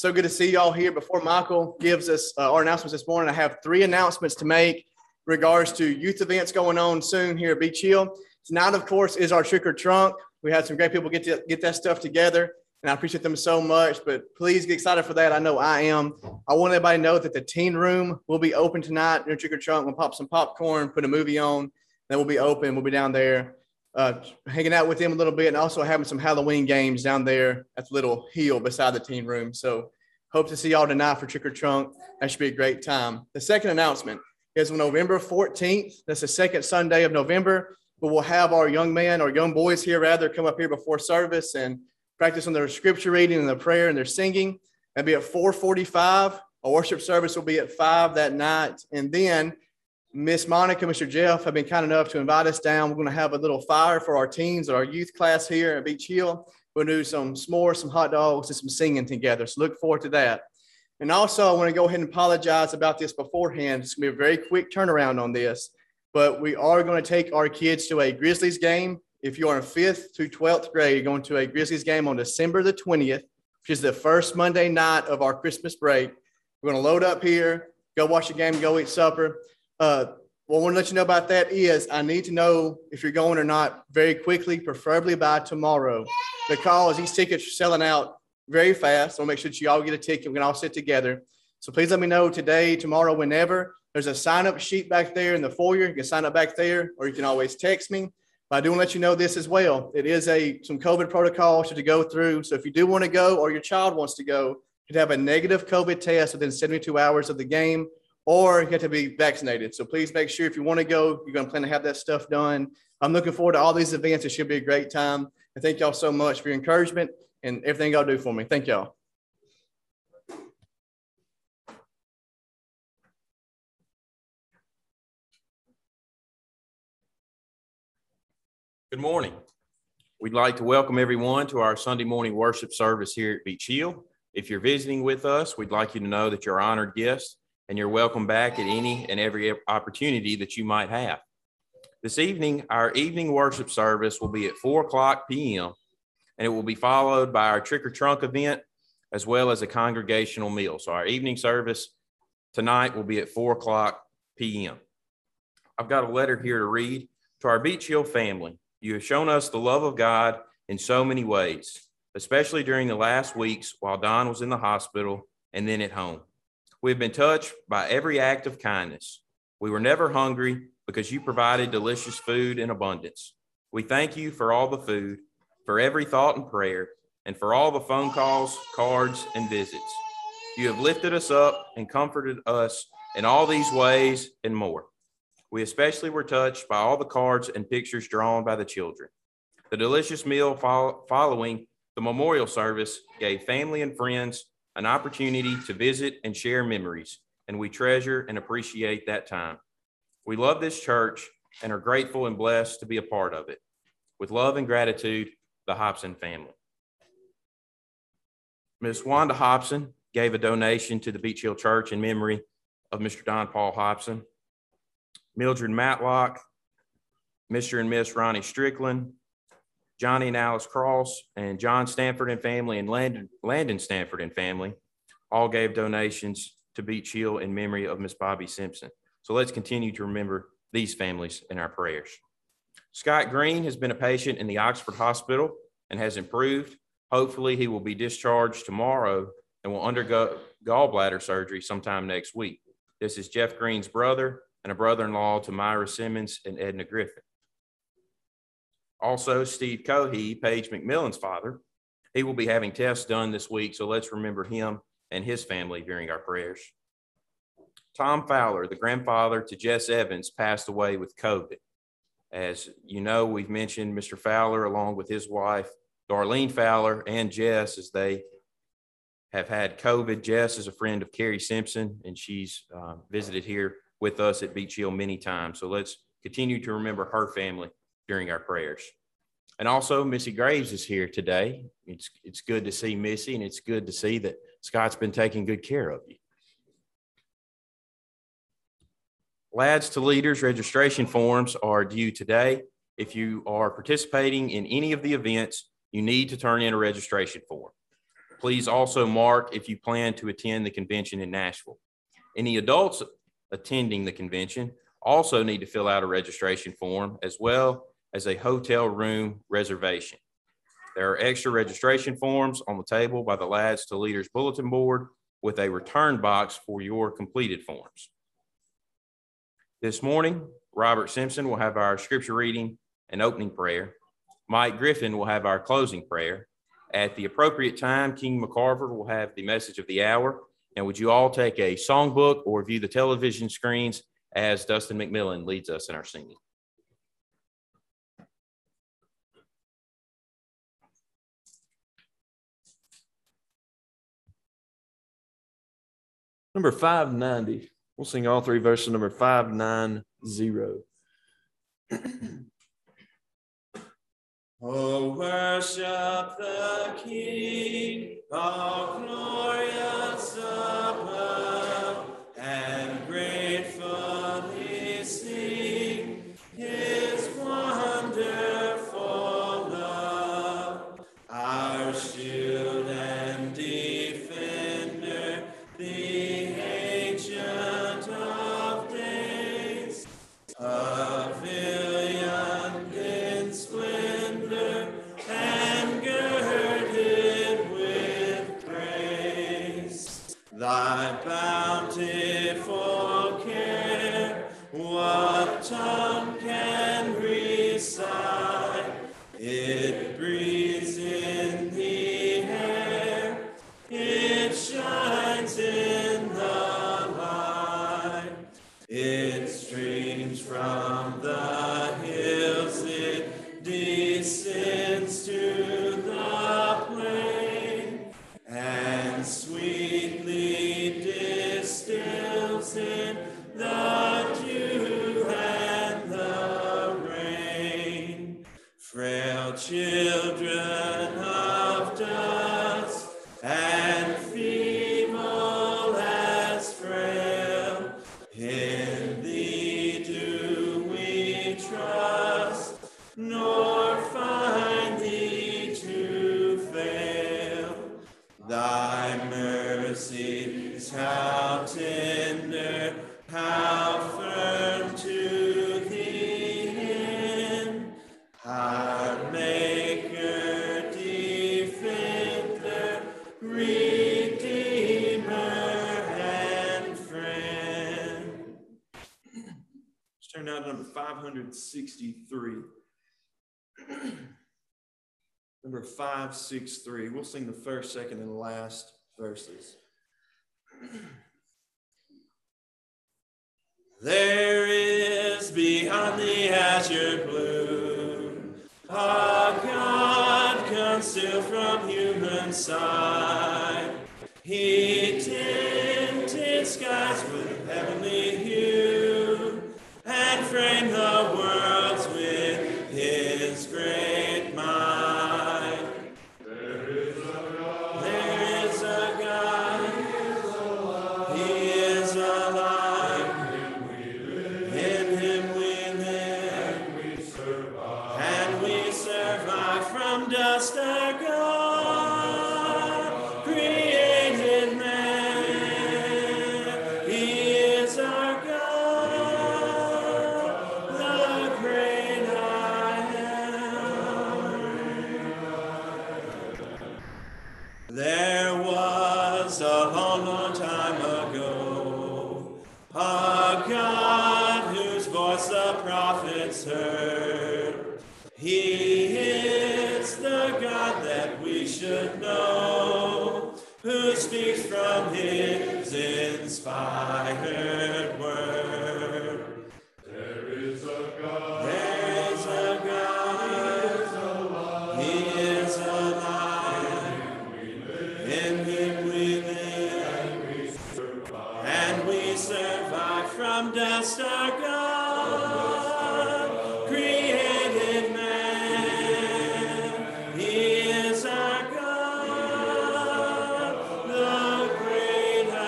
So good to see y'all here. Before Michael gives us our announcements this morning, I have 3 announcements to make in regards to youth events going on soon here at Beach Hill. Tonight, of course, is our Trick or Trunk. We had some great people get that stuff together, and I appreciate them so much. But please get excited for that. I know I am. I want everybody to know that the teen room will be open tonight during Trick or Trunk. We'll pop some popcorn, put a movie on, then we'll be open. We'll be down there hanging out with them a little bit, and also having some Halloween games down there at the little hill beside the teen room. So hope to see y'all tonight for Trick or Trunk. That should be a great time. The second announcement is on November 14th. That's the second Sunday of November. But we'll have our young men or young boys here rather come up here before service and practice on their scripture reading and their prayer and their singing. That'll be at 4:45. Our worship service will be at 5 that night. And then Miss Monica, Mr. Jeff have been kind enough to invite us down. We're going to have a little fire for our teens, our youth class here at Beach Hill. We'll do some s'mores, some hot dogs, and some singing together. So look forward to that. And also, I want to go ahead and apologize about this beforehand. It's going to be a very quick turnaround on this. But we are going to take our kids to a Grizzlies game. If you are in 5th through 12th grade, you're going to a Grizzlies game on December the 20th, which is the first Monday night of our Christmas break. We're going to load up here, go watch the game, go eat supper. What I want to let you know about that is I need to know if you're going or not very quickly, preferably by tomorrow, because these tickets are selling out very fast. So I'll make sure that you all get a ticket. We can all sit together. So please let me know today, tomorrow, whenever. There's a sign-up sheet back there in the foyer. You can sign up back there, or you can always text me. But I do want to let you know this as well. It is some COVID protocols to go through. So if you do want to go or your child wants to go, you'd have a negative COVID test within 72 hours of the game, or you have to be vaccinated. So please make sure if you want to go, you're going to plan to have that stuff done. I'm looking forward to all these events. It should be a great time. And thank y'all so much for your encouragement and everything y'all do for me. Thank y'all. Good morning. We'd like to welcome everyone to our Sunday morning worship service here at Beach Hill. If you're visiting with us, we'd like you to know that you're honored guests and you're welcome back at any and every opportunity that you might have. This evening, our evening worship service will be at 4:00 p.m. and it will be followed by our Trick or Trunk event as well as a congregational meal. So our evening service tonight will be at 4:00 p.m. I've got a letter here to read to our Beach Hill family. You have shown us the love of God in so many ways, especially during the last weeks while Don was in the hospital and then at home. We've been touched by every act of kindness. We were never hungry because you provided delicious food in abundance. We thank you for all the food, for every thought and prayer, and for all the phone calls, cards, and visits. You have lifted us up and comforted us in all these ways and more. We especially were touched by all the cards and pictures drawn by the children. The delicious meal following the memorial service gave family and friends an opportunity to visit and share memories, and we treasure and appreciate that time. We love this church and are grateful and blessed to be a part of it. With love and gratitude, the Hobson family. Ms. Wanda Hobson gave a donation to the Beach Hill Church in memory of Mr. Don Paul Hobson. Mildred Matlock, Mr. and Miss Ronnie Strickland, Johnny and Alice Cross, and John Stanford and family, and Landon Stanford and family all gave donations to Beach Hill in memory of Miss Bobby Simpson. So let's continue to remember these families in our prayers. Scott Green has been a patient in the Oxford Hospital and has improved. Hopefully he will be discharged tomorrow and will undergo gallbladder surgery sometime next week. This is Jeff Green's brother and a brother-in-law to Myra Simmons and Edna Griffin. Also, Steve Cohey, Paige McMillan's father, he will be having tests done this week, so let's remember him and his family during our prayers. Tom Fowler, the grandfather to Jess Evans, passed away with COVID. As you know, we've mentioned Mr. Fowler along with his wife, Darlene Fowler, and Jess as they have had COVID. Jess is a friend of Carrie Simpson, and she's visited here with us at Beach Hill many times. So let's continue to remember her family during our prayers. And also Missy Graves is here today. It's good to see Missy, and it's good to see that Scott's been taking good care of you. Lads to Leaders registration forms are due today. If you are participating in any of the events, you need to turn in a registration form. Please also mark if you plan to attend the convention in Nashville. Any adults attending the convention also need to fill out a registration form as well as a hotel room reservation. There are extra registration forms on the table by the Lads to Leaders bulletin board with a return box for your completed forms. This morning, Robert Simpson will have our scripture reading and opening prayer. Mike Griffin will have our closing prayer. At the appropriate time, King McCarver will have the message of the hour. And would you all take a songbook or view the television screens as Dustin McMillan leads us in our singing. Number 590. We'll sing all three verses, number 590. Oh, worship the King, all glorious above, and gratefully sing his wonderful love. Our shield and defender, the ancient of days, pavilion in splendor and girded with praise. Thy bountiful care, what tongue can recite? It breathes in the air, it shines in the light, it streams from the hills, it descends to the plain, and sweetly distills in the dew and the rain. Frail children of dust and feeble as frail, in thee do we trust, nor find thee to fail. Thy mercies, how tender, how firm to the end. Our Maker, Defender, Redeemer, and Friend. Let's turn now to number 563. Number 563. We'll sing the first, second, and last verses. There is beyond the azure blue a God concealed from human sight. He tinted skies with heavenly hue and framed the worlds with his great might. There is a God. He is alive. In him we live. And we survive from dust our God created man. He is our God, the great I am. There was a long, long time ago a God whose voice the prophets heard. He is the God that we should know, who speaks from his inspired word. There is a God. There is a God. He is alive. In him we live. And we survive from dust our God created man. He is our God, the great I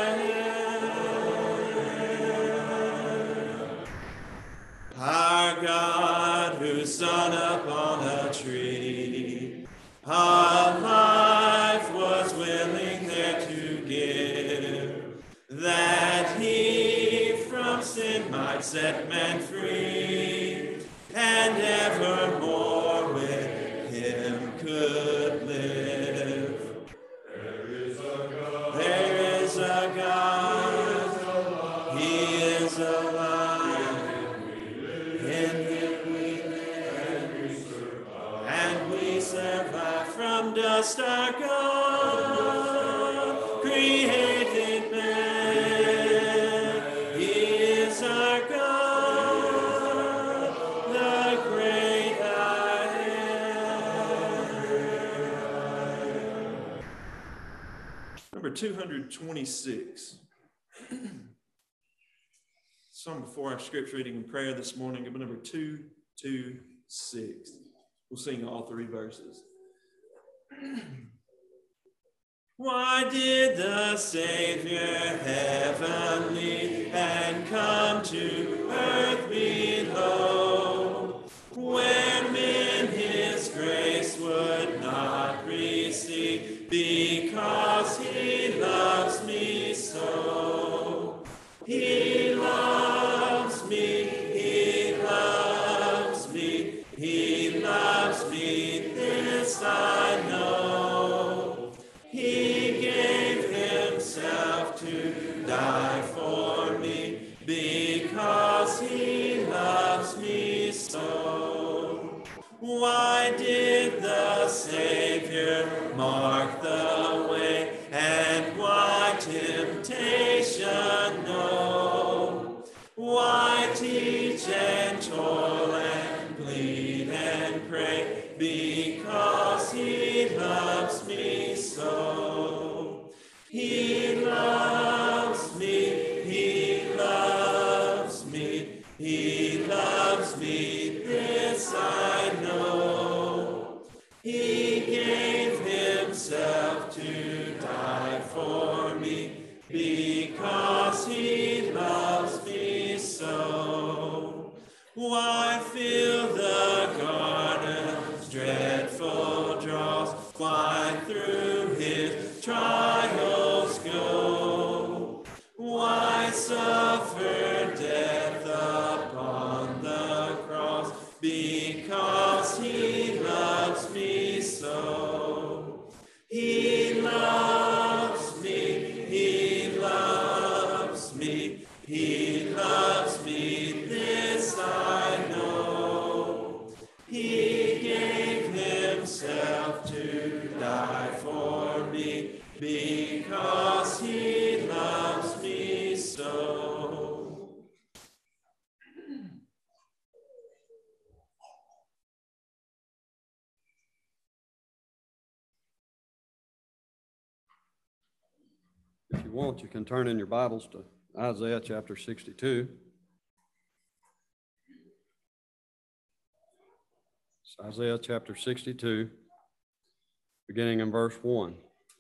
am. Our God who stood upon a tree, our life was set man free, and evermore with him could live. There is a God. There is a God. He is alive. In him we live, and we survive. From dust our God created man. He is our God, the great I am. Number 226. Song before our scripture reading and prayer this morning, number 226. We'll sing all three verses. Why did the Savior heavenly and come to earth below, when men his grace would not receive, because he loves me so? He loves me, he loves me, he loves me, this I know. He gave himself to die for me, because he loves me so. Why did the Savior mark the way, and why temptation know? Why teach and toil and plead and pray, because he loves me so? He loves me, he loves me, he loves me, this I know. He gave himself to die for me, because he loves me so. Why fill the garden's dreadful draws? Why through his trials go? Why suffer death upon the cross? Because he loves me so. He loves me, he loves me, he loves me, this I know. He gave himself to die for me, because he loves me so. If you want, you can turn in your Bibles to Isaiah chapter 62. It's Isaiah chapter 62, beginning in verse 1.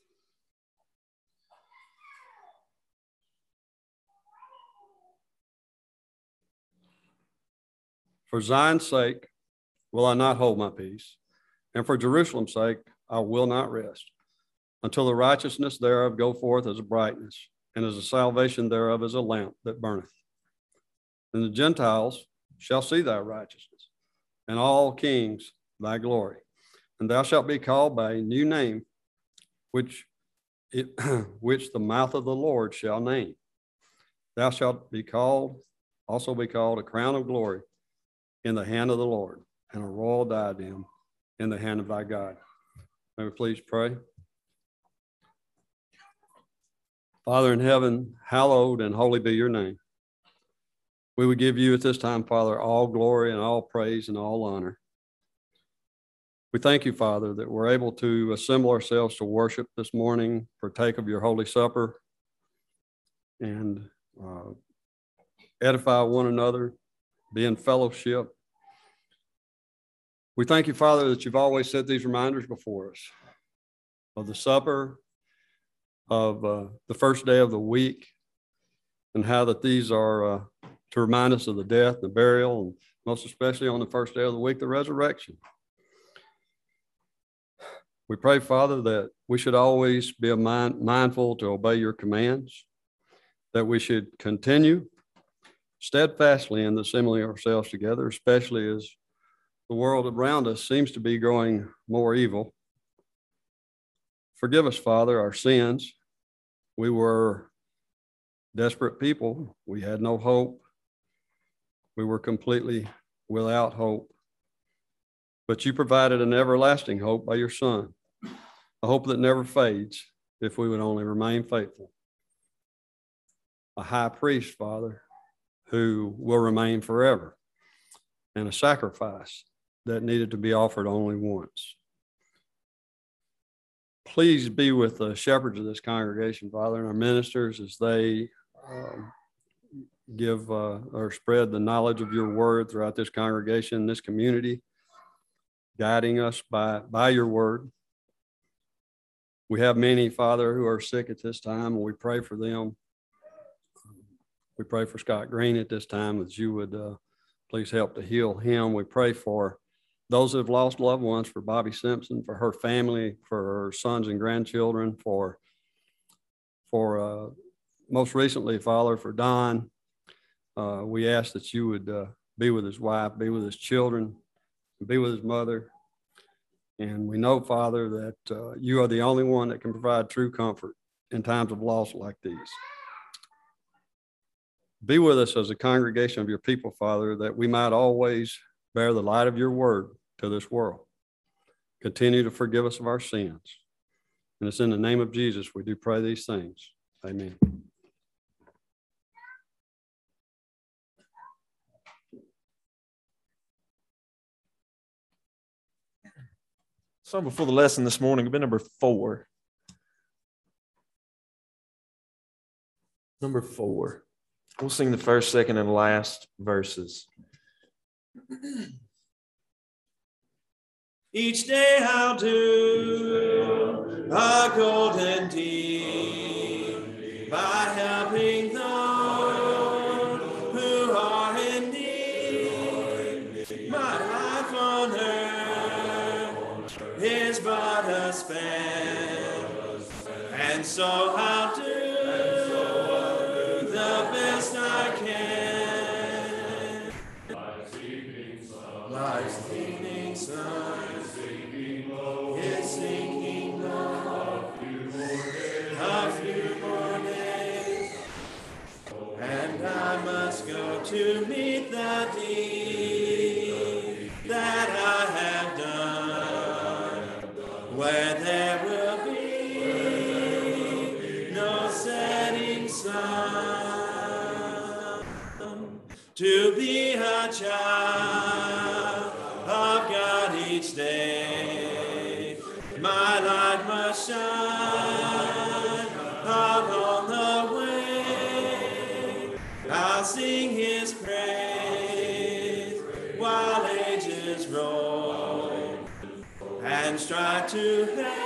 For Zion's sake will I not hold my peace, and for Jerusalem's sake I will not rest, until the righteousness thereof go forth as a brightness, and as the salvation thereof as a lamp that burneth. And the Gentiles shall see thy righteousness, and all kings thy glory. And thou shalt be called by a new name, which the mouth of the Lord shall name. Thou shalt also be called a crown of glory in the hand of the Lord, and a royal diadem in the hand of thy God. May we please pray. Father in heaven, hallowed and holy be your name. We would give you at this time, Father, all glory and all praise and all honor. We thank you, Father, that we're able to assemble ourselves to worship this morning, partake of your Holy Supper, and edify one another, be in fellowship. We thank you, Father, that you've always set these reminders before us of the supper, of the first day of the week, and how that these are to remind us of the death, the burial, and most especially on the first day of the week, the resurrection. We pray, Father, that we should always be mindful to obey your commands, that we should continue steadfastly in the assembling of ourselves together, especially as the world around us seems to be growing more evil. Forgive us, Father, our sins. We were desperate people. We had no hope. We were completely without hope. But you provided an everlasting hope by your Son, a hope that never fades if we would only remain faithful. A high priest, Father, who will remain forever, and a sacrifice that needed to be offered only once. Please be with the shepherds of this congregation, Father, and our ministers as they give or spread the knowledge of your word throughout this congregation, this community, guiding us by your word. We have many, Father, who are sick at this time, and we pray for them. We pray for Scott Green at this time, that you would please help to heal him. We pray for those who have lost loved ones, for Bobby Simpson, for her family, for her sons and grandchildren, for most recently, Father, for Don. We ask that you would be with his wife, be with his children, be with his mother. And we know, Father, that you are the only one that can provide true comfort in times of loss like these. Be with us as a congregation of your people, Father, that we might always bear the light of your word to this world. Continue to forgive us of our sins. And it's in the name of Jesus we do pray these things. Amen. So before the lesson this morning, it'll be number 4. Number 4. We'll sing the first, second, and last verses. Each day I'll do a golden deed by helping those who are in need. My life on earth is but a span, and so I'll do the best I can. Life's evening sun is sinking low. A few more days, and I must go to meet the deed that I have done, where there will be no setting sun. To be a child of God each day, my light must shine along the way. I'll sing his praise while ages roll, and strive to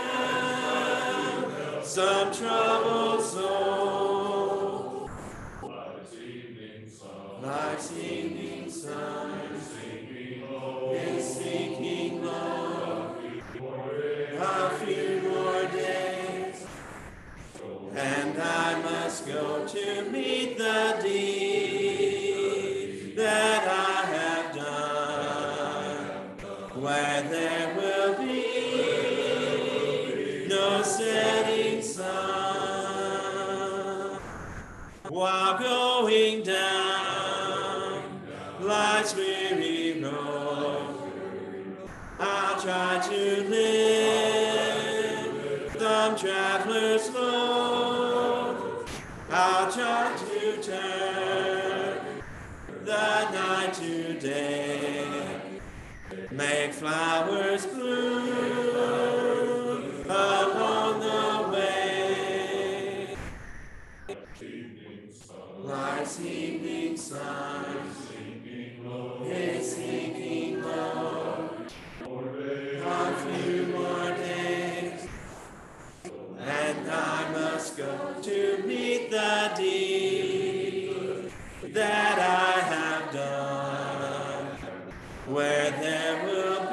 help some troubled soul. Life's evening sun is sinking low. A few more days, and I must go to meet the deed that I have done, where there will be no setting sun. While going down life's weary road, I'll try to live the traveler's load. I'll try to turn the night to day, make flowers bloom along the way. Life's evening sun is sinking low. A few more days, and I must go to meet the deed that I have done, where there will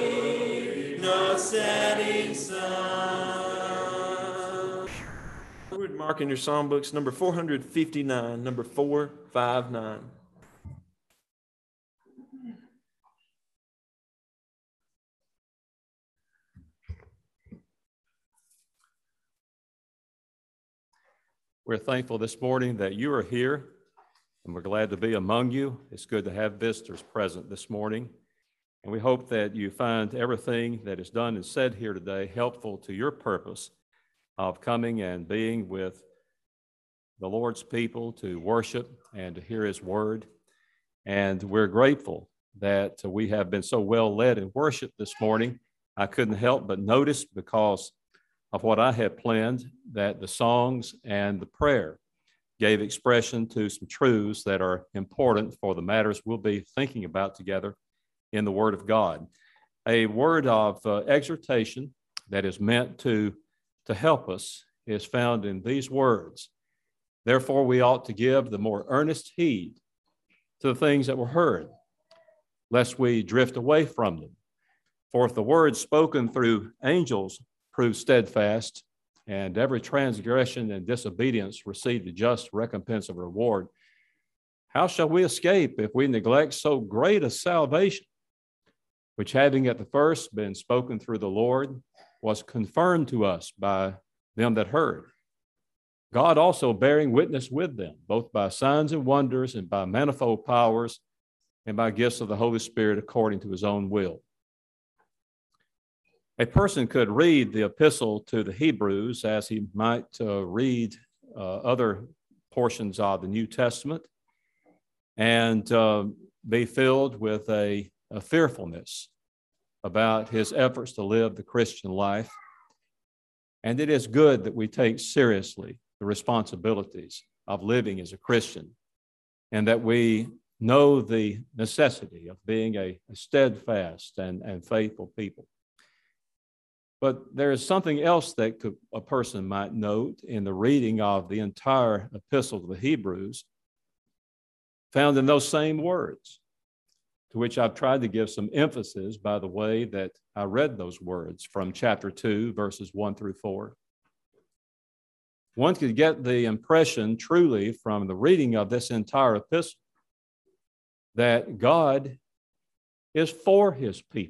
be no setting sun. Go ahead and mark in your psalm books, number 459, number 459. We're thankful this morning that you are here, and we're glad to be among you. It's good to have visitors present this morning, and we hope that you find everything that is done and said here today helpful to your purpose of coming and being with the Lord's people to worship and to hear His word. And we're grateful that we have been so well led in worship this morning. I couldn't help but notice, because of what I had planned, that the songs and the prayer gave expression to some truths that are important for the matters we'll be thinking about together in the Word of God. A word of exhortation that is meant to help us is found in these words. Therefore, we ought to give the more earnest heed to the things that were heard, lest we drift away from them. For if the words spoken through angels prove steadfast, and every transgression and disobedience receive the just recompense of reward, how shall we escape if we neglect so great a salvation, which having at the first been spoken through the Lord, was confirmed to us by them that heard, God also bearing witness with them, both by signs and wonders, and by manifold powers, and by gifts of the Holy Spirit according to His own will. A person could read the epistle to the Hebrews as he might read other portions of the New Testament, and be filled with a fearfulness about his efforts to live the Christian life. And it is good that we take seriously the responsibilities of living as a Christian, and that we know the necessity of being a steadfast and faithful people. But there is something else that a person might note in the reading of the entire epistle to the Hebrews, found in those same words, to which I've tried to give some emphasis by the way that I read those words from chapter 2, verses 1 through 4. One could get the impression truly from the reading of this entire epistle that God is for His people.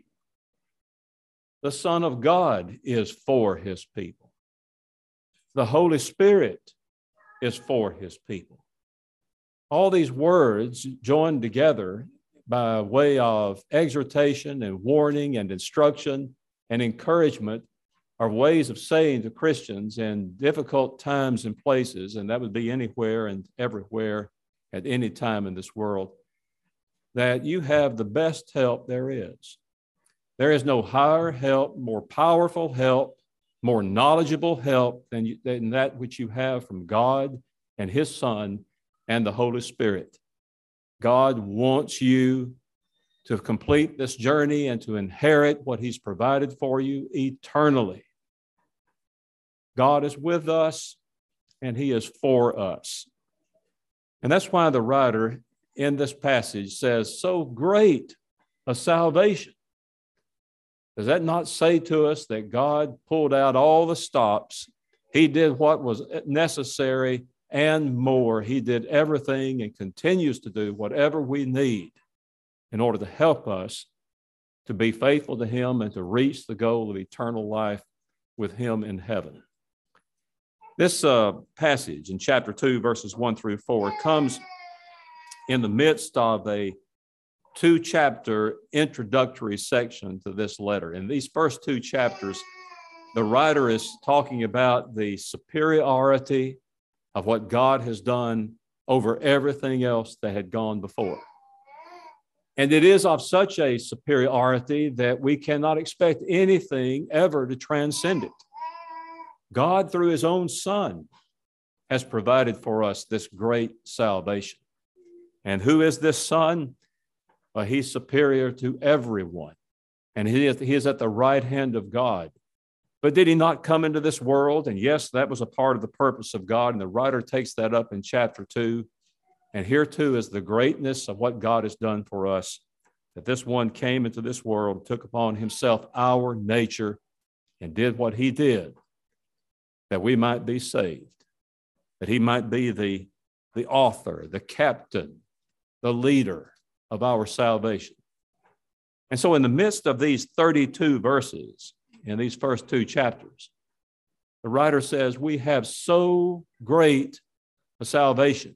The Son of God is for His people. The Holy Spirit is for His people. All these words joined together by way of exhortation and warning and instruction and encouragement are ways of saying to Christians in difficult times and places, and that would be anywhere and everywhere at any time in this world, that you have the best help there is. There is no higher help, more powerful help, more knowledgeable help than that which you have from God and His Son and the Holy Spirit. God wants you to complete this journey and to inherit what He's provided for you eternally. God is with us, and He is for us. And that's why the writer in this passage says, so great a salvation. Does that not say to us that God pulled out all the stops? He did what was necessary and more. He did everything and continues to do whatever we need in order to help us to be faithful to Him and to reach the goal of eternal life with Him in heaven. This passage in chapter 2, verses 1 through 4, comes in the midst of a 2-chapter introductory section to this letter. In these first 2 chapters, the writer is talking about the superiority of what God has done over everything else that had gone before. And it is of such a superiority that we cannot expect anything ever to transcend it. God, through His own Son, has provided for us this great salvation. And who is this Son? Well, He's superior to everyone, and he is at the right hand of God. But did He not come into this world? And yes, that was a part of the purpose of God, and the writer takes that up in chapter 2. And here too is the greatness of what God has done for us, that this one came into this world, took upon Himself our nature, and did what He did, that we might be saved. that he might be the author, the captain, the leader of our salvation. And so in the midst of these 32 verses in these first two chapters, the writer says, we have so great a salvation.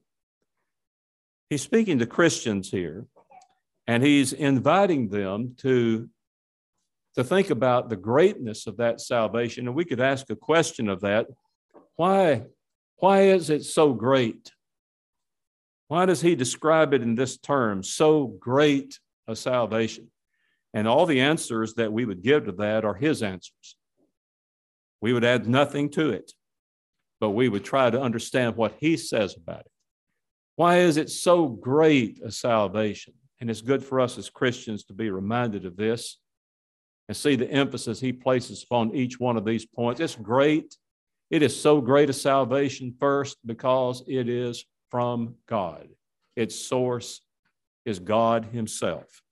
He's speaking to Christians here, and he's inviting them to think about the greatness of that salvation. And we could ask a question of that. Why is it so great? Why does he describe it in this term, so great a salvation? And all the answers that we would give to that are his answers. We would add nothing to it, but we would try to understand what he says about it. Why is it so great a salvation? And it's good for us as Christians to be reminded of this and see the emphasis he places upon each one of these points. It's great. It is so great a salvation, first, because it is from God. Its source is God himself.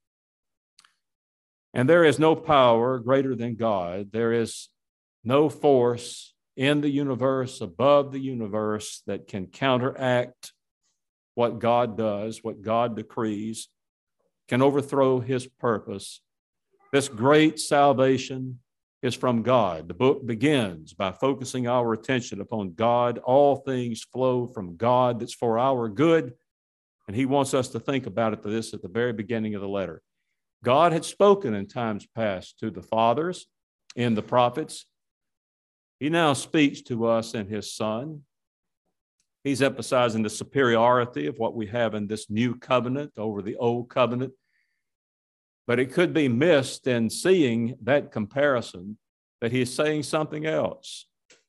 And there is no power greater than God. There is no force in the universe, above the universe, that can counteract what God does, what God decrees, can overthrow his purpose. This great salvation is from God. The book begins by focusing our attention upon God. All things flow from God. That's for our good. And he wants us to think about this at the very beginning of the letter. God had spoken in times past to the fathers in the prophets. He now speaks to us in his Son. He's emphasizing the superiority of what we have in this new covenant over the old covenant. But it could be missed in seeing that comparison that he is saying something else.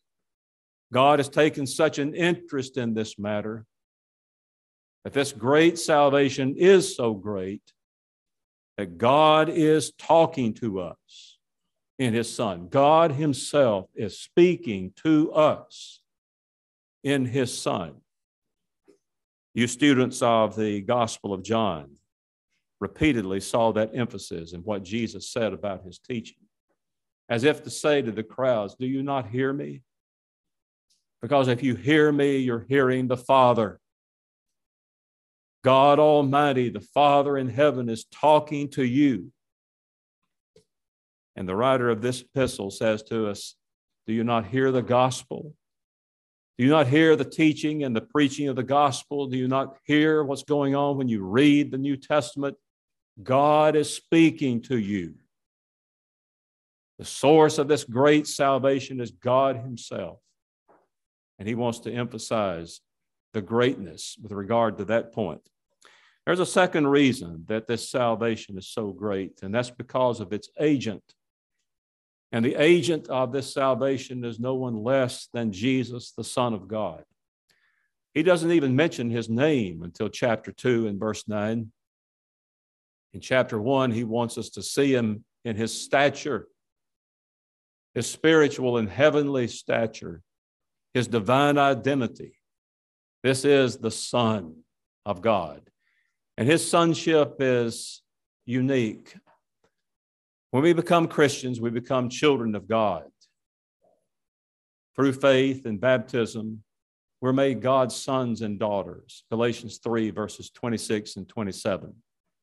God has taken such an interest in this matter that this great salvation is so great that God is talking to us in his Son. God himself is speaking to us in his Son. You students of the Gospel of John repeatedly saw that emphasis in what Jesus said about his teaching, as if to say to the crowds, do you not hear me? Because if you hear me, you're hearing the Father. God Almighty, the Father in heaven, is talking to you. And the writer of this epistle says to us, do you not hear the gospel? Do you not hear the teaching and the preaching of the gospel? Do you not hear what's going on when you read the New Testament? God is speaking to you. The source of this great salvation is God himself. And he wants to emphasize the greatness with regard to that point. There's a second reason that this salvation is so great, and that's because of its agent. And the agent of this salvation is no one less than Jesus, the Son of God. He doesn't even mention his name until chapter 2 and verse 9. In chapter 1, he wants us to see him in his stature, his spiritual and heavenly stature, his divine identity. This is the Son of God. And his sonship is unique. When we become Christians, we become children of God. Through faith and baptism, we're made God's sons and daughters. Galatians 3, verses 26 and 27.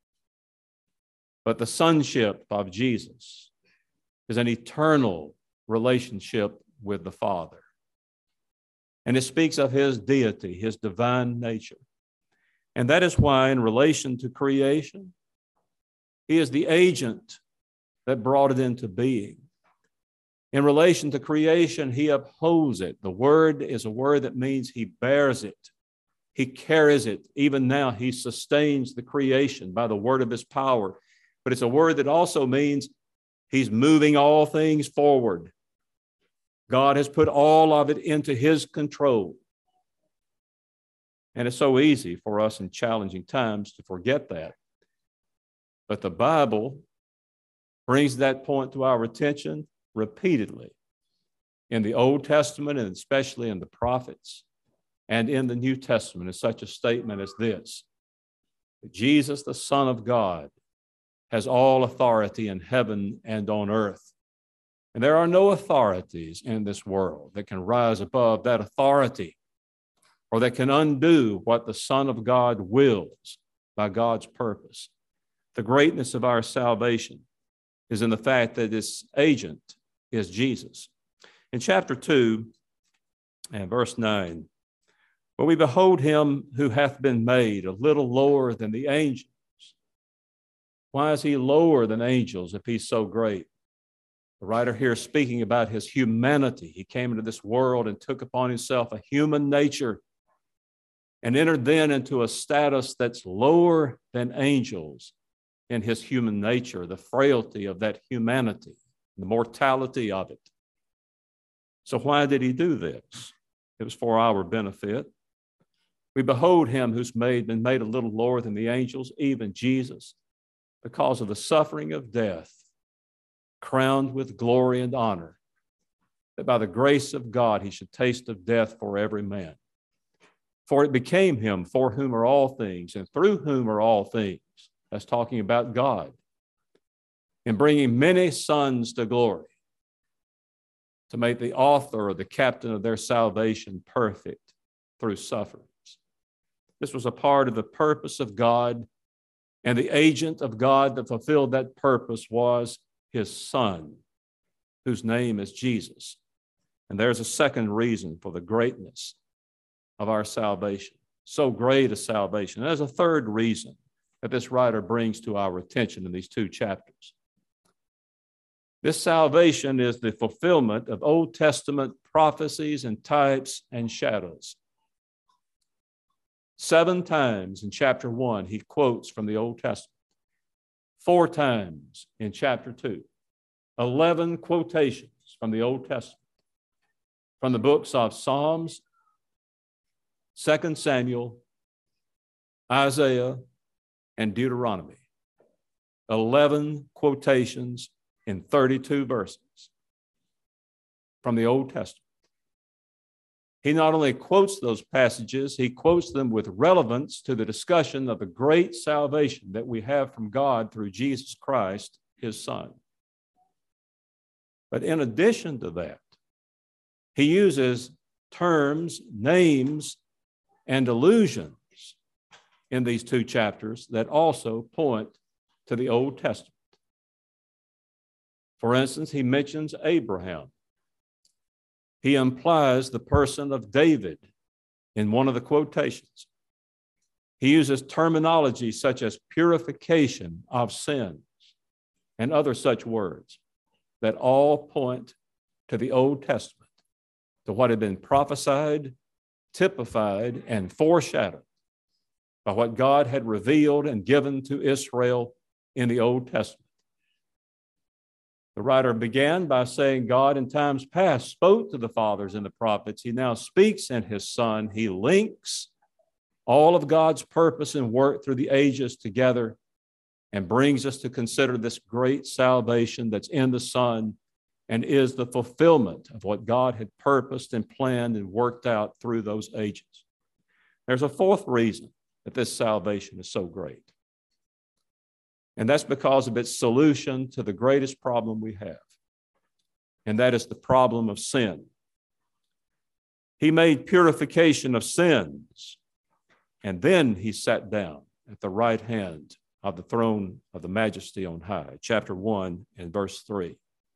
But the sonship of Jesus is an eternal relationship with the Father. And it speaks of his deity, his divine nature. And that is why, in relation to creation, he is the agent that brought it into being. In relation to creation, he upholds it. The word is a word that means he bears it. He carries it. Even now, he sustains the creation by the word of his power. But it's a word that also means he's moving all things forward. God has put all of it into his control. And it's so easy for us in challenging times to forget that. But the Bible brings that point to our attention repeatedly in the Old Testament and especially in the prophets and in the New Testament is such a statement as this. That Jesus, the Son of God, has all authority in heaven and on earth. And there are no authorities in this world that can rise above that authority or that can undo what the Son of God wills by God's purpose. The greatness of our salvation is in the fact that this agent is Jesus. In chapter 2 and verse 9, "For we behold him who hath been made a little lower than the angels." Why is he lower than angels if he's so great? The writer here is speaking about his humanity. He came into this world and took upon himself a human nature and entered then into a status that's lower than angels in his human nature, the frailty of that humanity, the mortality of it. So why did he do this? It was for our benefit. We behold him who's been made a little lower than the angels, even Jesus, because of the suffering of death, crowned with glory and honor, that by the grace of God he should taste of death for every man. For it became him for whom are all things, and through whom are all things. That's talking about God. In bringing many sons to glory, to make the author or the captain of their salvation perfect through sufferings. This was a part of the purpose of God, and the agent of God that fulfilled that purpose was his Son, whose name is Jesus. And there's a second reason for the greatness of our salvation. So great a salvation. And there's a third reason that this writer brings to our attention in these 2 chapters. This salvation is the fulfillment of Old Testament prophecies and types and shadows. 7 times in chapter 1, he quotes from the Old Testament. 4 times in chapter 2. 11 quotations from the Old Testament, from the books of Psalms, 2 Samuel, Isaiah, and Deuteronomy. 11 quotations in 32 verses from the Old Testament. He not only quotes those passages, he quotes them with relevance to the discussion of the great salvation that we have from God through Jesus Christ, his Son. But in addition to that, he uses terms, names, and allusions in these 2 chapters that also point to the Old Testament. For instance, he mentions Abraham. He implies the person of David in one of the quotations. He uses terminology such as purification of sins and other such words that all point to the Old Testament, to what had been prophesied, typified, and foreshadowed by what God had revealed and given to Israel in the Old Testament. The writer began by saying God in times past spoke to the fathers and the prophets. He now speaks in his Son. He links all of God's purpose and work through the ages together and brings us to consider this great salvation that's in the Son and is the fulfillment of what God had purposed and planned and worked out through those ages. There's a fourth reason that this salvation is so great. And that's because of its solution to the greatest problem we have. And that is the problem of sin. He made purification of sins, and then he sat down at the right hand of the throne of the majesty on high. Chapter 1 and verse 3.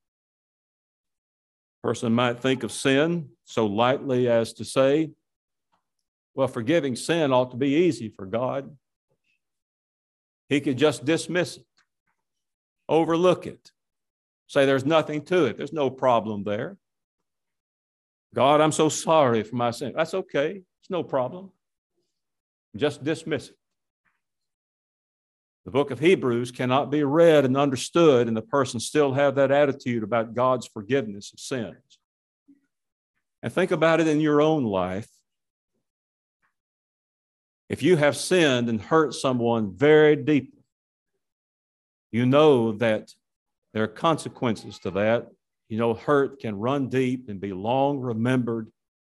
A person might think of sin so lightly as to say, well, forgiving sin ought to be easy for God. He could just dismiss it, overlook it, say there's nothing to it. There's no problem there. God, I'm so sorry for my sin. That's okay. It's no problem. Just dismiss it. The book of Hebrews cannot be read and understood and the person still have that attitude about God's forgiveness of sins. And think about it in your own life. If you have sinned and hurt someone very deeply, you know that there are consequences to that. You know, hurt can run deep and be long remembered.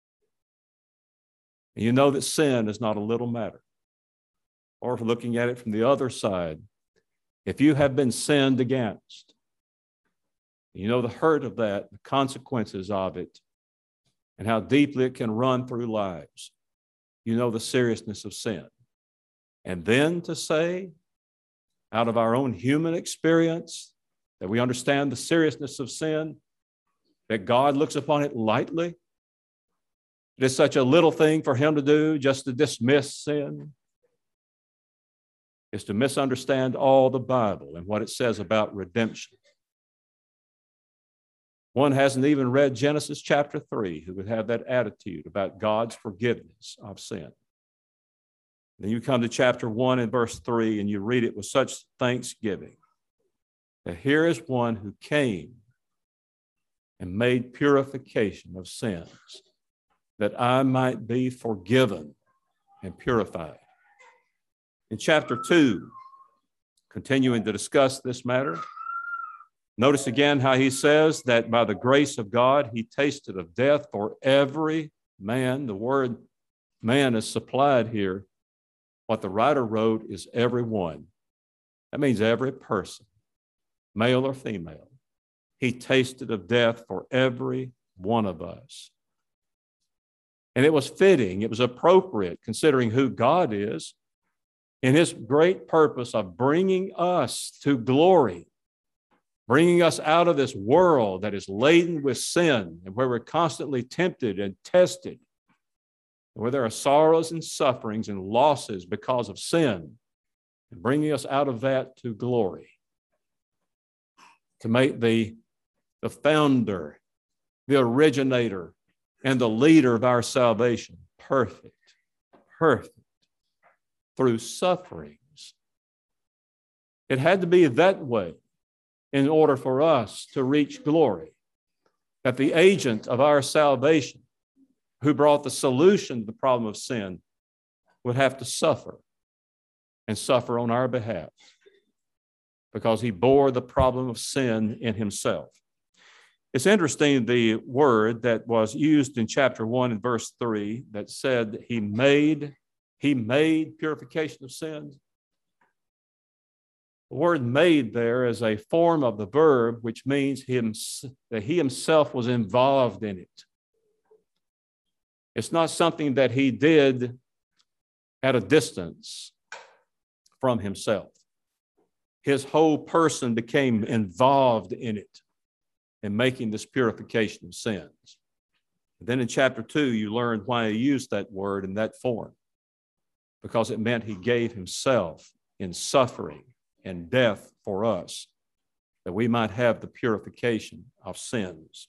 And you know that sin is not a little matter. Or if looking at it from the other side, if you have been sinned against, you know the hurt of that, the consequences of it, and how deeply it can run through lives. you know the seriousness of sin. And then to say, out of our own human experience, that we understand the seriousness of sin, that God looks upon it lightly. It is such a little thing for him to do, just to dismiss sin, is to misunderstand all the Bible and what it says about redemption. One hasn't even read Genesis chapter 3 who would have that attitude about God's forgiveness of sin. Then you come to chapter 1 and verse 3 and you read it with such thanksgiving. That here is one who came and made purification of sins, that I might be forgiven and purified. In chapter 2, continuing to discuss this matter, notice again how he says that by the grace of God, he tasted of death for every man. The word man is supplied here. What the writer wrote is everyone. That means every person, male or female. He tasted of death for every one of us. And it was fitting, it was appropriate, considering who God is, in his great purpose of bringing us to glory, bringing us out of this world that is laden with sin and where we're constantly tempted and tested, where there are sorrows and sufferings and losses because of sin, and bringing us out of that to glory, to make the founder, the originator, and the leader of our salvation perfect through sufferings. It had to be that way in order for us to reach glory, that the agent of our salvation, who brought the solution to the problem of sin, would have to suffer and suffer on our behalf because he bore the problem of sin in himself. It's interesting, the word that was used in chapter 1 and verse 3 that said he made purification of sins. The word made there is a form of the verb which means that he himself was involved in it. It's not something that he did at a distance from himself. His whole person became involved in it, in making this purification of sins. Then in chapter 2, you learn why he used that word in that form, because it meant he gave himself in suffering and death for us, that we might have the purification of sins.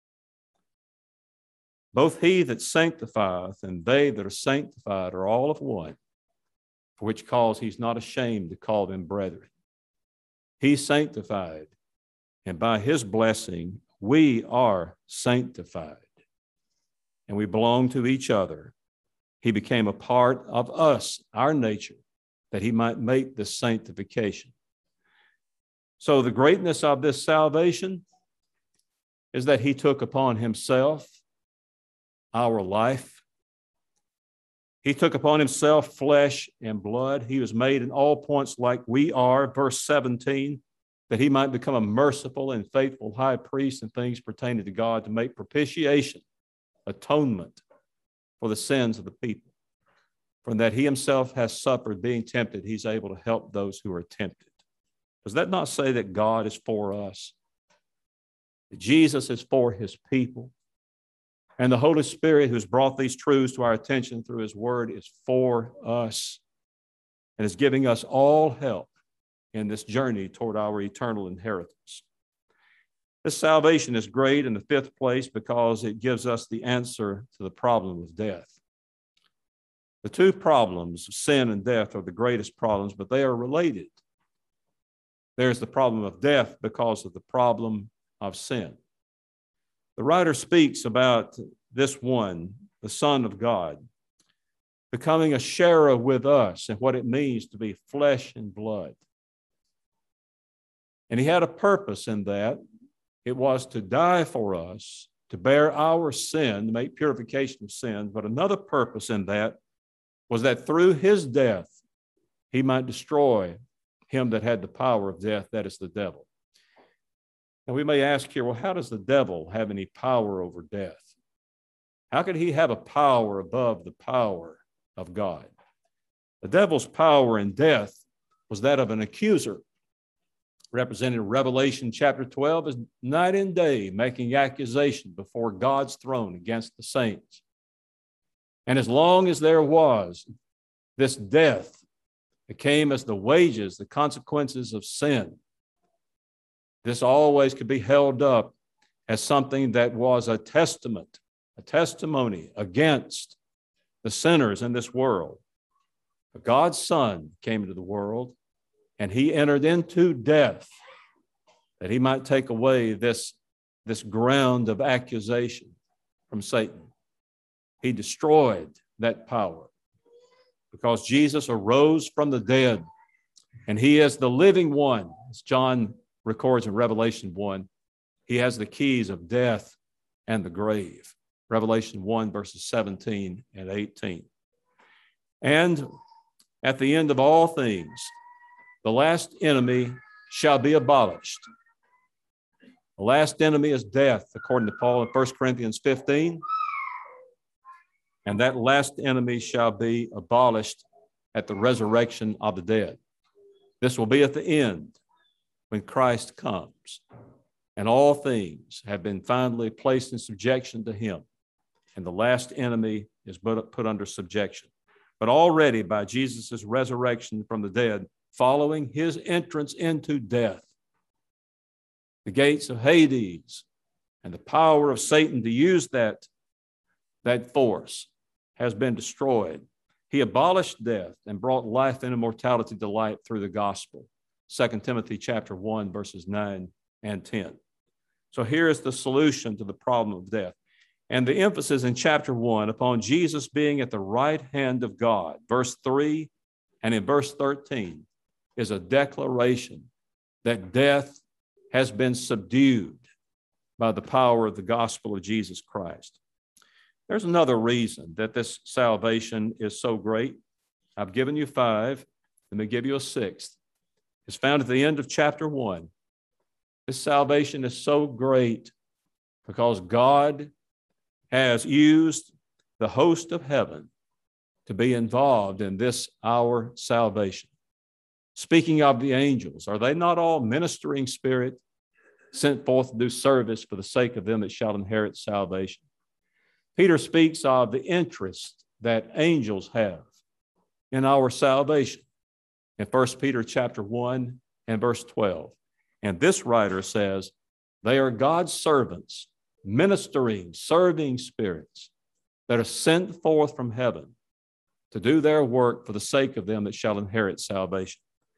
Both he that sanctifieth and they that are sanctified are all of one, for which cause he's not ashamed to call them brethren. He's sanctified, and by his blessing, we are sanctified, and we belong to each other. He became a part of us, our nature, that he might make this sanctification. So the greatness of this salvation is that he took upon himself our life. He took upon himself flesh and blood. He was made in all points like we are, verse 17, that he might become a merciful and faithful high priest in things pertaining to God, to make propitiation, atonement for the sins of the people. From that he himself has suffered, being tempted, he's able to help those who are tempted. Does that not say that God is for us? That Jesus is for his people? And the Holy Spirit, who's brought these truths to our attention through his word, is for us and is giving us all help in this journey toward our eternal inheritance. This salvation is great in the fifth place because it gives us the answer to the problem of death. The two problems, sin and death, are the greatest problems, but they are related. There's the problem of death because of the problem of sin. The writer speaks about this one, the Son of God, becoming a sharer with us and what it means to be flesh and blood. And he had a purpose in that. It was to die for us, to bear our sin, to make purification of sin. But another purpose in that was that through his death, he might destroy him that had the power of death, that is the devil. And we may ask here, well, how does the devil have any power over death? How could he have a power above the power of God. The devil's power in death was that of an accuser, represented in Revelation chapter 12 as night and day making accusation before God's throne against the saints. And as long as there was this death, it came as the wages, the consequences of sin. This always could be held up as something that was a testament, a testimony against the sinners in this world. But God's Son came into the world, and he entered into death that he might take away this ground of accusation from Satan. He destroyed that power because Jesus arose from the dead, and he is the living one. As John records in Revelation 1, he has the keys of death and the grave. Revelation 1, verses 17 and 18. And at the end of all things, the last enemy shall be abolished. The last enemy is death, according to Paul in 1 Corinthians 15. And that last enemy shall be abolished at the resurrection of the dead. This will be at the end when Christ comes, and all things have been finally placed in subjection to him, and the last enemy is put under subjection. But already by Jesus' resurrection from the dead, following his entrance into death, the gates of Hades and the power of Satan to use that force has been destroyed. He abolished death and brought life and immortality to light through the gospel. 2 Timothy chapter 1, verses 9 and 10. So here is the solution to the problem of death. And the emphasis in chapter 1 upon Jesus being at the right hand of God, verse 3 and in verse 13, is a declaration that death has been subdued by the power of the gospel of Jesus Christ. There's another reason that this salvation is so great. I've given you 5. Let me give you a 6th. It's found at the end of chapter 1. This salvation is so great because God has used the host of heaven to be involved in this our salvation. Speaking of the angels, are they not all ministering spirits sent forth to do service for the sake of them that shall inherit salvation? Peter speaks of the interest that angels have in our salvation in 1 Peter chapter 1 and verse 12. And this writer says, they are God's servants, ministering, serving spirits that are sent forth from heaven to do their work for the sake of them that shall inherit salvation.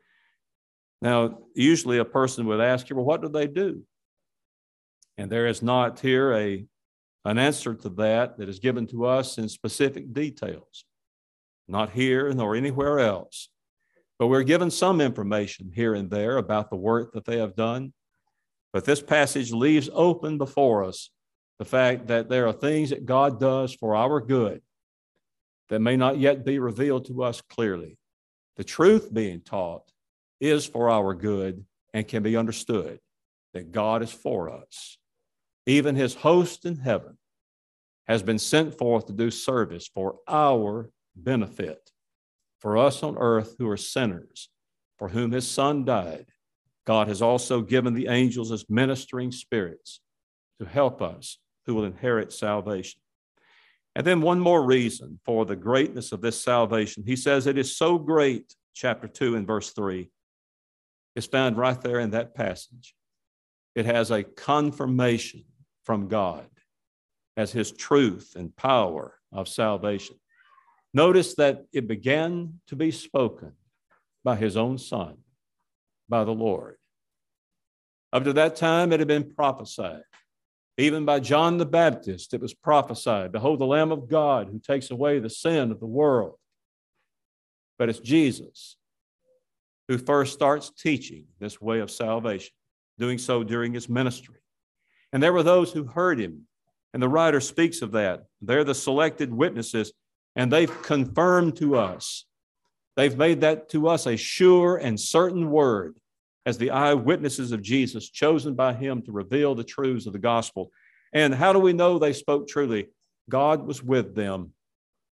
Now, usually a person would ask you, well, what do they do? And there is not here an answer to that is given to us in specific details, not here nor anywhere else. But we're given some information here and there about the work that they have done. But this passage leaves open before us the fact that there are things that God does for our good that may not yet be revealed to us clearly. The truth being taught is for our good and can be understood that God is for us. Even his host in heaven has been sent forth to do service for our benefit. For us on earth who are sinners, for whom his Son died, God has also given the angels as ministering spirits to help us who will inherit salvation. And then one more reason for the greatness of this salvation. He says it is so great, chapter 2 and verse 3. It's found right there in that passage. It has a confirmation from God as his truth and power of salvation. Notice that it began to be spoken by his own Son, by the Lord. Up to that time, it had been prophesied. Even by John the Baptist, it was prophesied, behold, the Lamb of God who takes away the sin of the world. But it's Jesus who first starts teaching this way of salvation, doing so during his ministry. And there were those who heard him, and the writer speaks of that. They're the selected witnesses, and they've confirmed to us. They've made that to us a sure and certain word as the eyewitnesses of Jesus, chosen by him to reveal the truths of the gospel. And how do we know they spoke truly? God was with them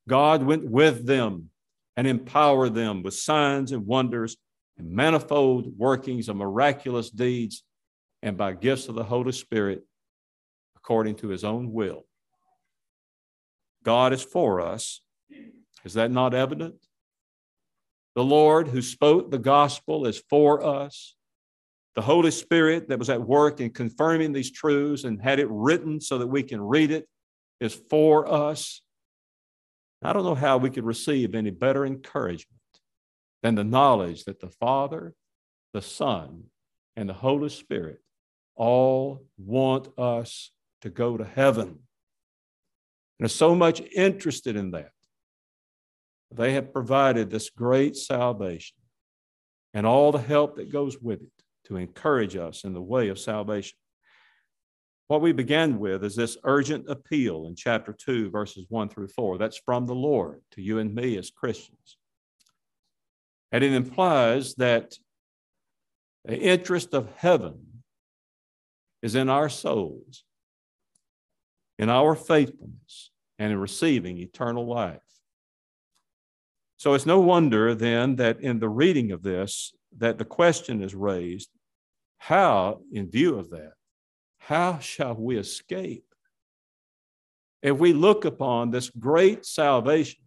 God went with them and empowered them with signs and wonders and manifold workings of miraculous deeds and by gifts of the Holy Spirit according to his own will. God is for us. Is that not evident? The Lord who spoke the gospel is for us. The Holy Spirit that was at work in confirming these truths and had it written so that we can read it is for us. I don't know how we could receive any better encouragement than the knowledge that the Father, the Son, and the Holy Spirit all want us to go to heaven. And are so much interested in that. They have provided this great salvation and all the help that goes with it to encourage us in the way of salvation. What we began with is this urgent appeal in chapter 2, verses 1 through 4. That's from the Lord to you and me as Christians. And it implies that the interest of heaven is in our souls, in our faithfulness, and in receiving eternal life. So it's no wonder then that in the reading of this, that the question is raised, how, in view of that, how shall we escape if we look upon this great salvation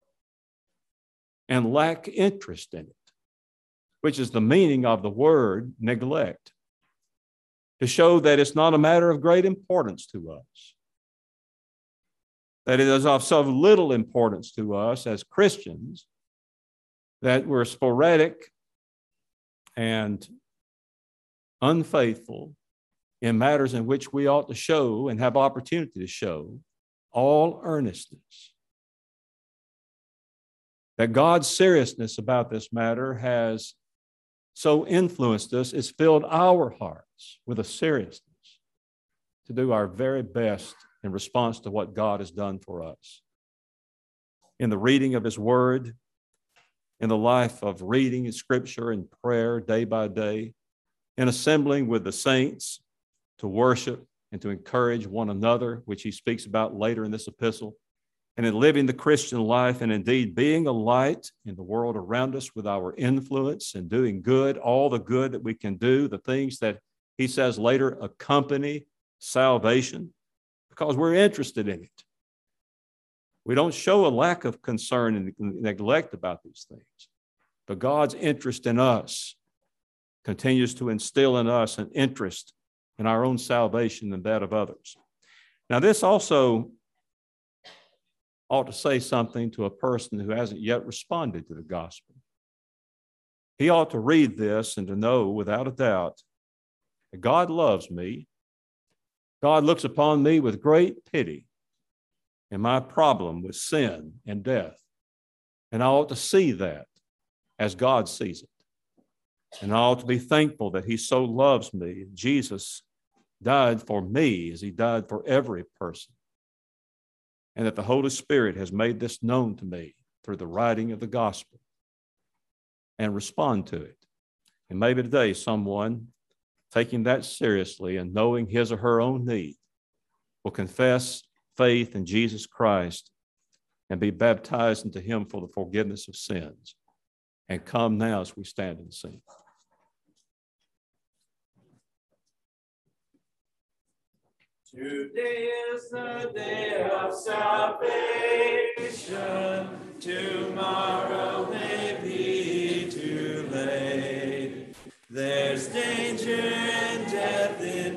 and lack interest in it, which is the meaning of the word neglect, to show that it's not a matter of great importance to us, that it is of so little importance to us as Christians that we're sporadic and unfaithful in matters in which we ought to show and have opportunity to show all earnestness. That God's seriousness about this matter has so influenced us, it's filled our hearts with a seriousness to do our very best in response to what God has done for us. In the reading of his word, in the life of reading in scripture and prayer day by day, in assembling with the saints to worship and to encourage one another, which he speaks about later in this epistle, and in living the Christian life and indeed being a light in the world around us with our influence and doing good, all the good that we can do, the things that he says later accompany salvation, because we're interested in it. We don't show a lack of concern and neglect about these things, but God's interest in us continues to instill in us an interest in our own salvation and that of others. Now, this also ought to say something to a person who hasn't yet responded to the gospel. He ought to read this and to know without a doubt that God loves me. God looks upon me with great pity in my problem with sin and death. And I ought to see that as God sees it. And I ought to be thankful that he so loves me. Jesus died for me as he died for every person. And that the Holy Spirit has made this known to me through the writing of the gospel, and respond to it. And maybe today someone taking that seriously and knowing his or her own need will confess faith in Jesus Christ and be baptized into him for the forgiveness of sins. And come now as we stand and sing. Today is the day of salvation. Tomorrow may be too late. There's danger and death in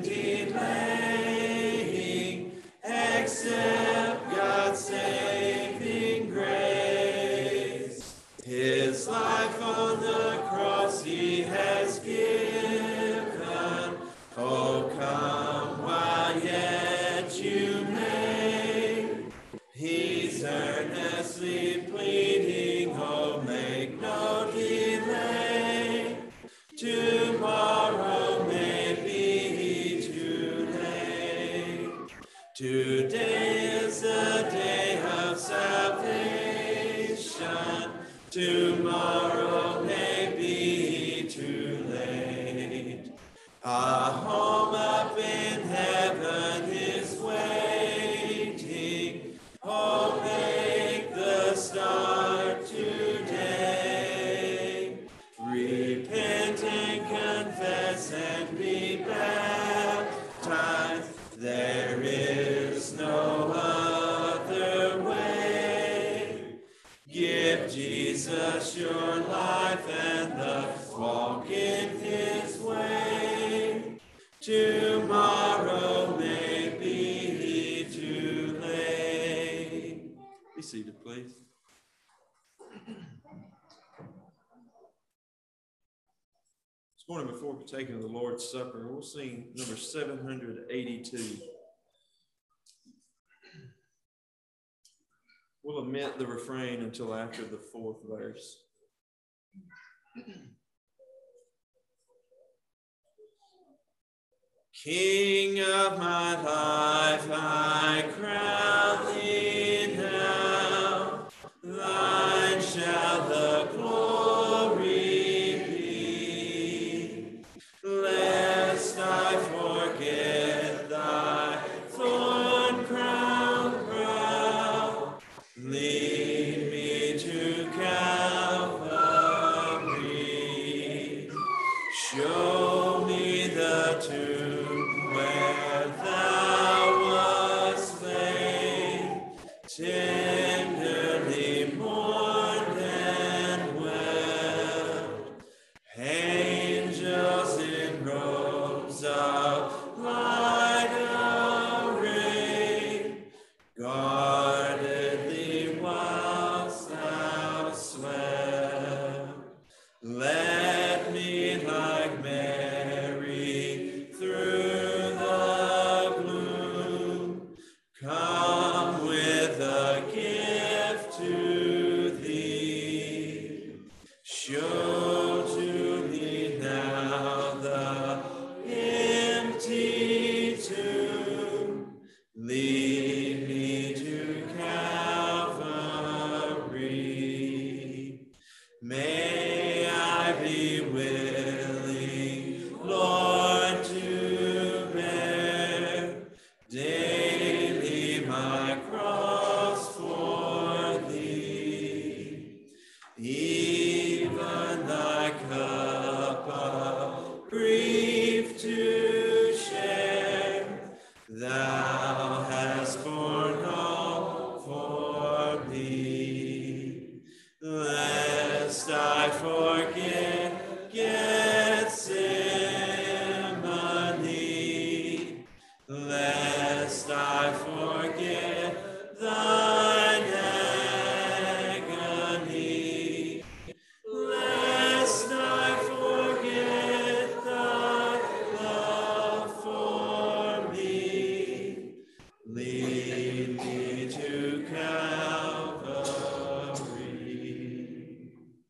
delaying, except God's saving grace. His life on the cross he has given. Oh, come while yet you may. He's earnestly pleading, oh, make no delay. Tomorrow may be too late. Today is the day of salvation. Tomorrow may be too late. A home up in heaven is waiting. Oh, make the Jesus your life and thus walk in his way. Tomorrow may be too late. Be seated, please. This morning, before partaking of the Lord's Supper, we'll sing number 782. We'll omit the refrain until after the fourth verse. King of my life, I crown thee now. Thine shall the glory be, lest I forget thy thorn crown brow. Lead me to Calvary. Show me the tomb where thou wast slain, tenderly mourned and wept. Angels in robes of light array guarded thee whilst thou slept. Let me like Mary through the gloom come with a gift to thee. Show to me now the empty tomb. Lead me to Calvary. May I be willing, Lord, to bear daily my cross for thee, even thy cup of grief to share. Thou hast borne all for me, lest I forget Gethsemane, lest I forget thine agony, lest I forget thy love for me. Lead me to Calvary.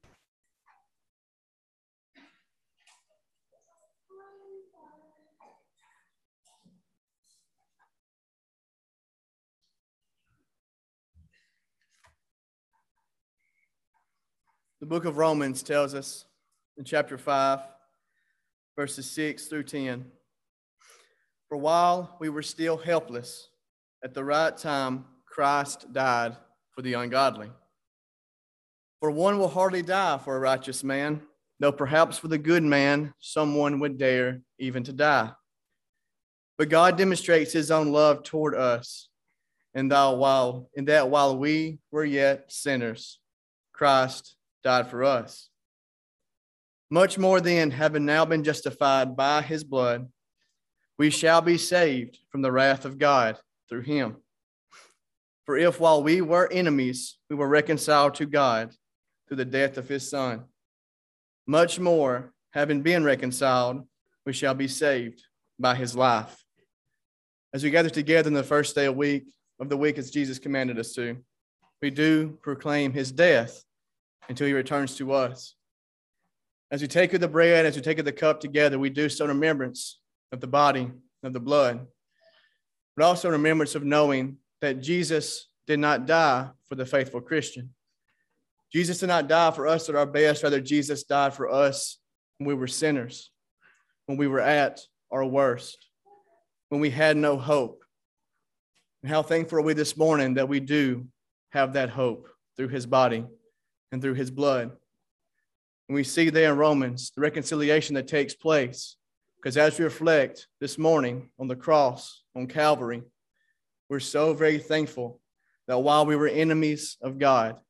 The book of Romans tells us in chapter 5, verses 6 through 10, for while we were still helpless, at the right time Christ died for the ungodly. For one will hardly die for a righteous man, though perhaps for the good man someone would dare even to die. But God demonstrates his own love toward us, in that while we were yet sinners, Christ died for us. Much more then, having now been justified by his blood, we shall be saved from the wrath of God through him. For if while we were enemies, we were reconciled to God through the death of his Son, much more, having been reconciled, we shall be saved by his life. As we gather together in the first day of the week as Jesus commanded us to, we do proclaim his death until he returns to us. As we take of the bread, as we take of the cup together, we do so in remembrance of the body, of the blood, but also in remembrance of knowing that Jesus did not die for the faithful Christian. Jesus did not die for us at our best. Rather, Jesus died for us when we were sinners, when we were at our worst, when we had no hope. And how thankful are we this morning that we do have that hope through his body and through his blood. And we see there in Romans the reconciliation that takes place, because as we reflect this morning on the cross, on Calvary, we're so very thankful that while we were enemies of God,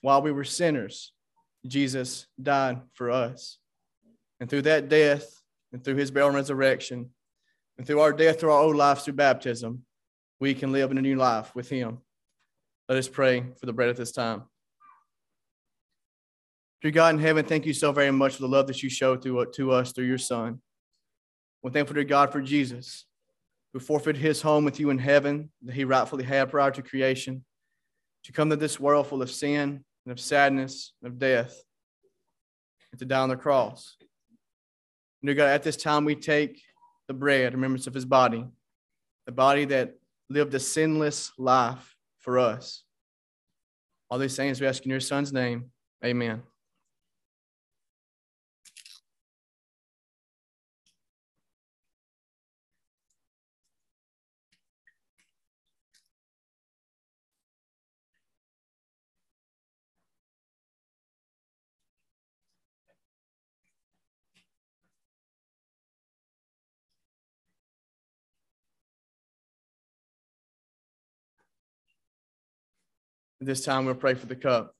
while we were sinners, Jesus died for us. And through that death, and through his burial and resurrection, and through our death through our old lives through baptism, we can live in a new life with him. Let us pray for the bread at this time. Dear God in heaven, thank you so very much for the love that you show to us through your Son. We're thankful to God for Jesus, who forfeited his home with you in heaven that he rightfully had prior to creation, to come to this world full of sin and of sadness and of death, and to die on the cross. And dear God, at this time we take the bread, remembrance of his body, the body that lived a sinless life for us. All these things we ask in your Son's name. Amen. At this time, we'll pray for the cup.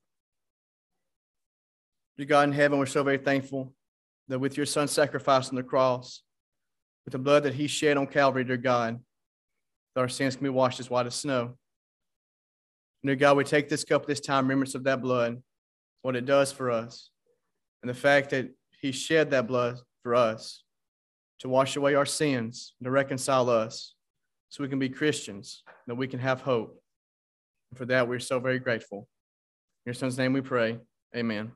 Dear God in heaven, we're so very thankful that with your Son's sacrifice on the cross, with the blood that he shed on Calvary, dear God, that our sins can be washed as white as snow. And dear God, we take this cup this time, remembrance of that blood, what it does for us, and the fact that he shed that blood for us to wash away our sins, to reconcile us, so we can be Christians, that we can have hope. And for that, we're so very grateful. In your Son's name we pray. Amen.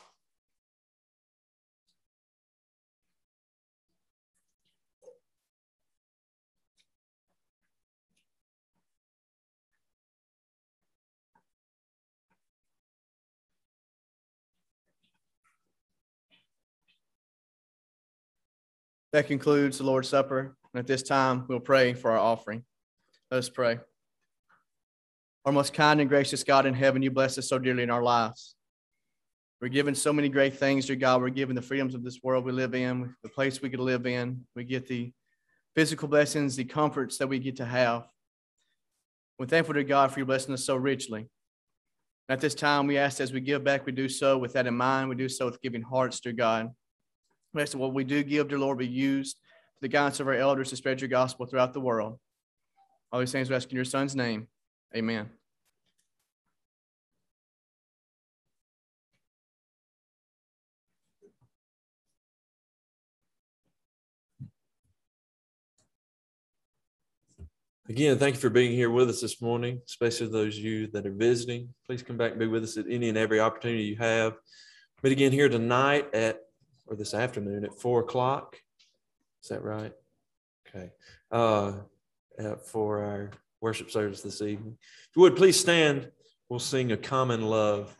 That concludes the Lord's Supper. And at this time, we'll pray for our offering. Let us pray. Our most kind and gracious God in heaven, you bless us so dearly in our lives. We're given so many great things, dear God. We're given the freedoms of this world we live in, the place we get to live in. We get the physical blessings, the comforts that we get to have. We're thankful to God for your blessing us so richly. At this time, we ask as we give back, we do so with that in mind. We do so with giving hearts, dear God. We ask that what we do give, dear Lord, be used for the guidance of our elders to spread your gospel throughout the world. All these things we ask in your Son's name. Amen. Again, thank you for being here with us this morning, especially those of you that are visiting. Please come back and be with us at any and every opportunity you have. Meet again here tonight or this afternoon at 4 o'clock. Is that right? Okay. For our worship service this evening. If you would, please stand. We'll sing A Common Love.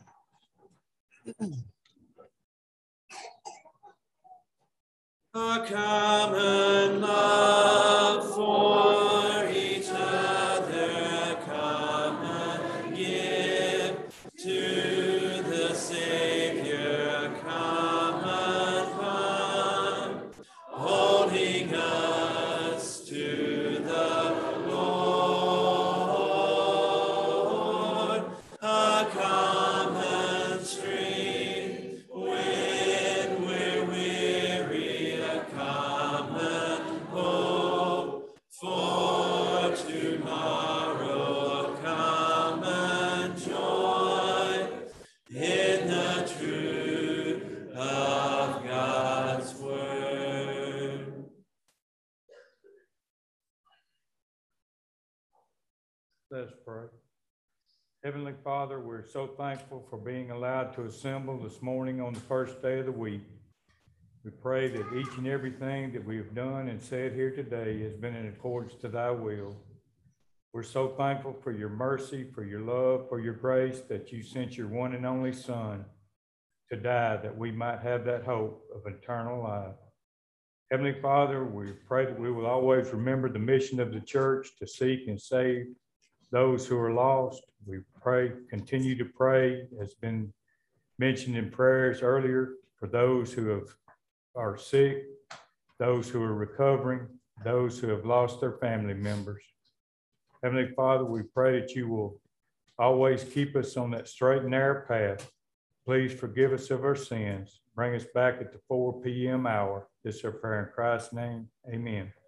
A common love for each other, a common gift to the Savior, a common bond, holding us to the Lord, a common stream when we're weary, a common hope for tomorrow, a common joy in the truth of God's word. Let's pray. Heavenly Father, we're so thankful for being allowed to assemble this morning on the first day of the week. We pray that each and everything that we've done and said here today has been in accordance to thy will. We're so thankful for your mercy, for your love, for your grace, that you sent your one and only Son to die that we might have that hope of eternal life. Heavenly Father, we pray that we will always remember the mission of the church to seek and save those who are lost. We pray, continue to pray, as been mentioned in prayers earlier, for those who are sick, those who are recovering, those who have lost their family members. Heavenly Father, we pray that you will Always keep us on that straight and narrow path. Please forgive us of our sins. Bring us back at the 4 p.m. hour. This is our prayer in Christ's name. Amen.